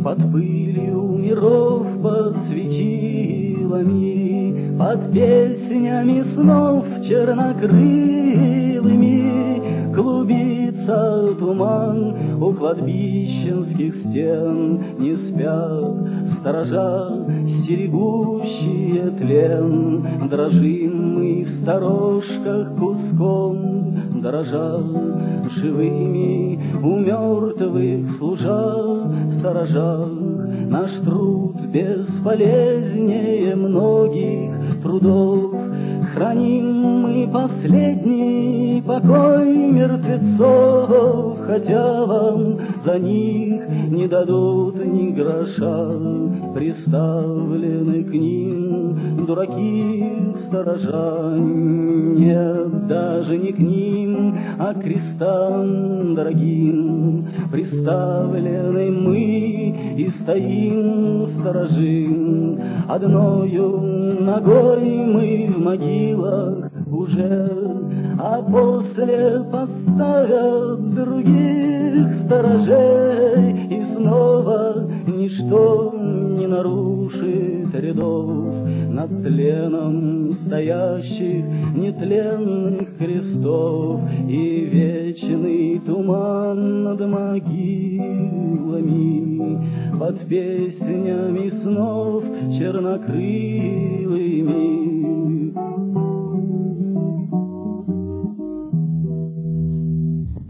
под пылью миров, под светилами, под песнями снов чернокрылыми клубится туман у кладбищенских стен. Не спят сторожа, стерегущие тлен. Дрожим мы в сторожках куском, дрожа живыми у мертвых служа. В сторожах наш труд бесполезнее многих трудов. Храним мы последний покой мертвецов, хотя вам за них не дадут ни гроша. Приставлены к ним дураки сторожа. Нет, даже не к ним, а к крестам дорогим приставлены мы и стоим сторожи. Одною ногой мы в могилах уже, а после поставят других сторожей, и снова ничто не нарушит рядов над тленом стоящих нетленных крестов. И вечный туман над могилами под песнями снов чернокрылыми